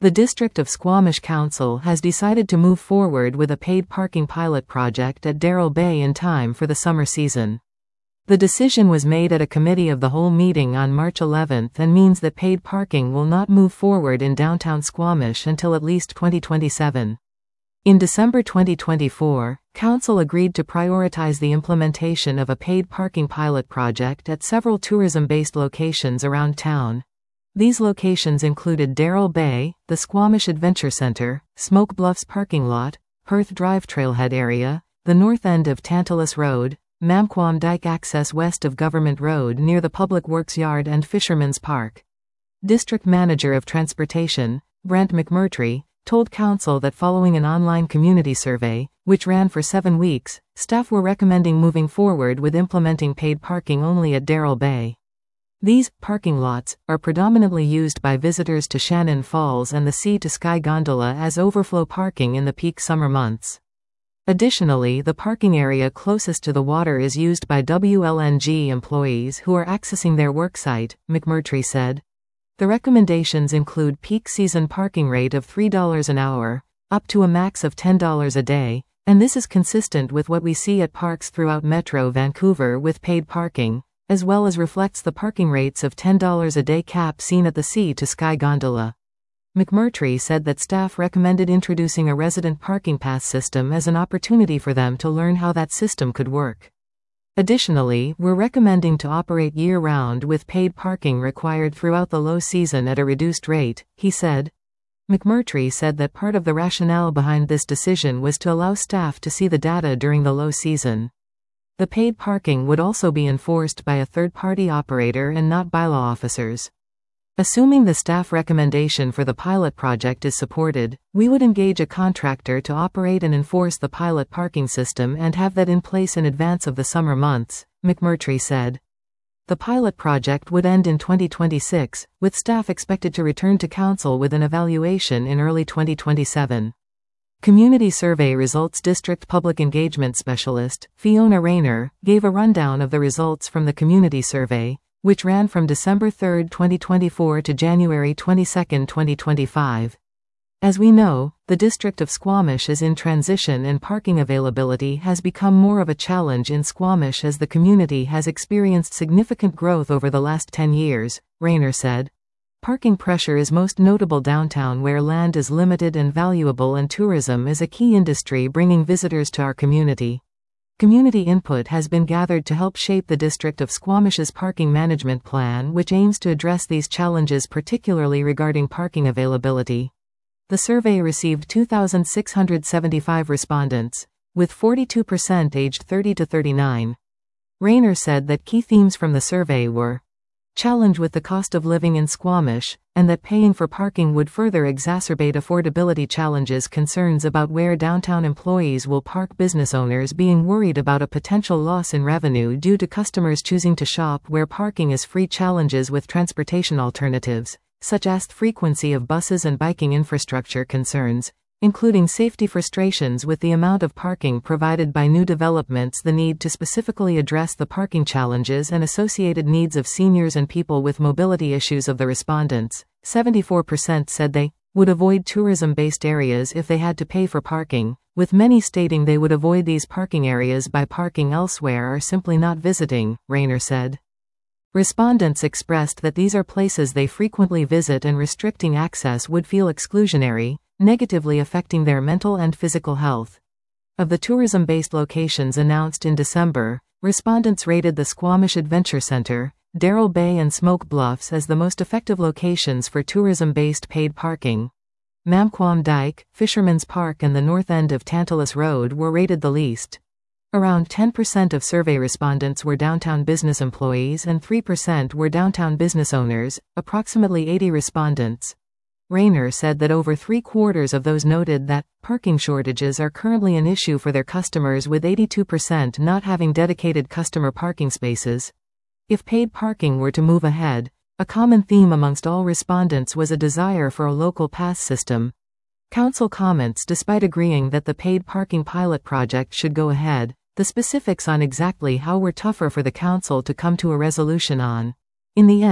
The District of Squamish Council has decided to move forward with a paid parking pilot project at Darrell Bay in time for the summer season. The decision was made at a committee of the whole meeting on March 11 and means that paid parking will not move forward in downtown Squamish until at least 2027. In December 2024, Council agreed to prioritize the implementation of a paid parking pilot project at several tourism-based locations around town. These locations included Darrell Bay, the Squamish Adventure Center, Smoke Bluffs parking lot, Perth Drive trailhead area, the north end of Tantalus Road, Mamquam Dyke access west of Government Road near the Public Works Yard and Fisherman's Park. District Manager of Transportation, Brent McMurtry, told Council that following an online community survey, which ran for 7 weeks, staff were recommending moving forward with implementing paid parking only at Darrell Bay. These parking lots are predominantly used by visitors to Shannon Falls and the Sea to Sky gondola as overflow parking in the peak summer months. Additionally, the parking area closest to the water is used by WLNG employees who are accessing their worksite, McMurtry said. The recommendations include peak season parking rate of $3 an hour, up to a max of $10 a day, and this is consistent with what we see at parks throughout Metro Vancouver with paid parking, as well as reflects the parking rates of $10 a day cap seen at the Sea to Sky gondola. McMurtry said that staff recommended introducing a resident parking pass system as an opportunity for them to learn how that system could work. Additionally, we're recommending to operate year-round with paid parking required throughout the low season at a reduced rate, he said. McMurtry said that part of the rationale behind this decision was to allow staff to see the data during the low season. The paid parking would also be enforced by a third-party operator and not bylaw officers. Assuming the staff recommendation for the pilot project is supported, we would engage a contractor to operate and enforce the pilot parking system and have that in place in advance of the summer months, McMurtry said. The pilot project would end in 2026, with staff expected to return to Council with an evaluation in early 2027. Community survey results. District Public Engagement Specialist, Fiona Rayner, gave a rundown of the results from the community survey, which ran from December 3, 2024 to January 22, 2025. As we know, the District of Squamish is in transition and parking availability has become more of a challenge in Squamish as the community has experienced significant growth over the last 10 years, Rayner said. Parking pressure is most notable downtown where land is limited and valuable and tourism is a key industry bringing visitors to our community. Community input has been gathered to help shape the District of Squamish's parking management plan, which aims to address these challenges, particularly regarding parking availability. The survey received 2,675 respondents, with 42% aged 30 to 39. Rayner said that key themes from the survey were challenge with the cost of living in Squamish, and that paying for parking would further exacerbate affordability challenges, concerns about where downtown employees will park, business owners being worried about a potential loss in revenue due to customers choosing to shop where parking is free, challenges with transportation alternatives, such as frequency of buses and biking, infrastructure concerns, including safety frustrations with the amount of parking provided by new developments, the need to specifically address the parking challenges and associated needs of seniors and people with mobility issues. Of the respondents, 74% said they would avoid tourism-based areas if they had to pay for parking, with many stating they would avoid these parking areas by parking elsewhere or simply not visiting, Rayner said. Respondents expressed that these are places they frequently visit and restricting access would feel exclusionary, negatively affecting their mental and physical health. Of the tourism-based locations announced in December, respondents rated the Squamish Adventure Center, Darrell Bay and Smoke Bluffs as the most effective locations for tourism-based paid parking. Mamquam Dyke, Fisherman's Park and the north end of Tantalus Road were rated the least. Around 10% of survey respondents were downtown business employees and 3% were downtown business owners, approximately 80 respondents. Rayner said that over 3/4 of those noted that parking shortages are currently an issue for their customers, with 82% not having dedicated customer parking spaces. If paid parking were to move ahead, a common theme amongst all respondents was a desire for a local pass system. Council comments. Despite agreeing that the paid parking pilot project should go ahead, the specifics on exactly how were tougher for the Council to come to a resolution on. In the end,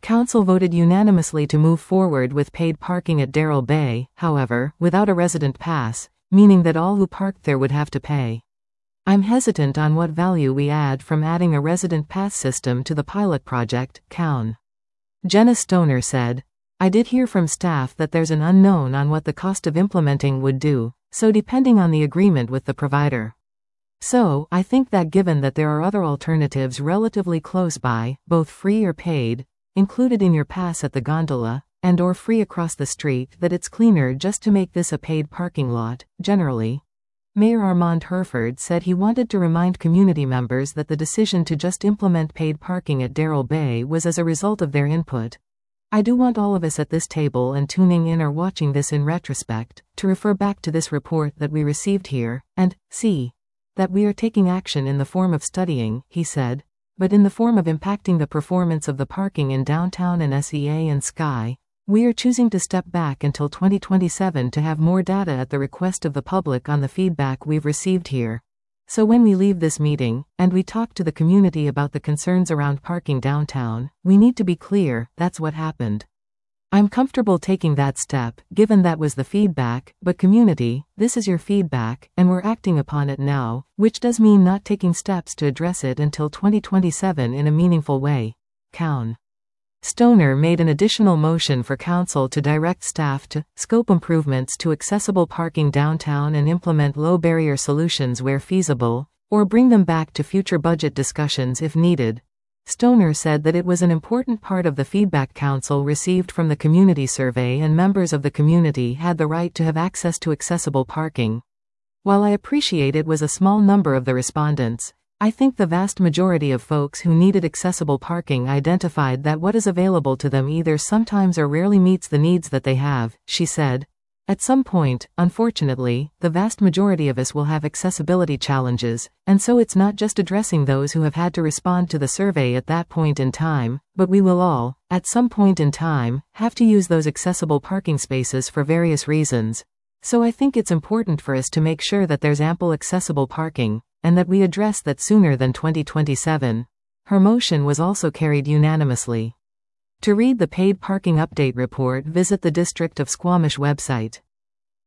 Council voted unanimously to move forward with paid parking at Darrell Bay, however, without a resident pass, meaning that all who parked there would have to pay. I'm hesitant on what value we add from adding a resident pass system to the pilot project, Cown. Jenna Stoner said, I did hear from staff that there's an unknown on what the cost of implementing would do, so depending on the agreement with the provider. So, I think that given that there are other alternatives relatively close by, both free or paid, included in your pass at the gondola, and or free across the street, that it's cleaner just to make this a paid parking lot, generally. Mayor Armand Herford said he wanted to remind community members that the decision to just implement paid parking at Darrell Bay was as a result of their input. I do want all of us at this table and tuning in or watching this in retrospect, to refer back to this report that we received here, and see that we are taking action in the form of studying, he said, but in the form of impacting the performance of the parking in downtown and SEA and Sky. We are choosing to step back until 2027 to have more data at the request of the public on the feedback we've received here. So when we leave this meeting, and we talk to the community about the concerns around parking downtown, we need to be clear, that's what happened. I'm comfortable taking that step, given that was the feedback, but community, this is your feedback, and we're acting upon it now, which does mean not taking steps to address it until 2027 in a meaningful way. Cown. Stoner made an additional motion for council to direct staff to scope improvements to accessible parking downtown and implement low-barrier solutions where feasible, or bring them back to future budget discussions if needed. Stoner said that it was an important part of the feedback council received from the community survey and members of the community had the right to have access to accessible parking. While I appreciate it was a small number of the respondents, I think the vast majority of folks who needed accessible parking identified that what is available to them either sometimes or rarely meets the needs that they have, she said. At some point, unfortunately, the vast majority of us will have accessibility challenges, and so it's not just addressing those who have had to respond to the survey at that point in time, but we will all, at some point in time, have to use those accessible parking spaces for various reasons. So I think it's important for us to make sure that there's ample accessible parking, and that we address that sooner than 2027. Her motion was also carried unanimously. To read the paid parking update report, visit the District of Squamish website.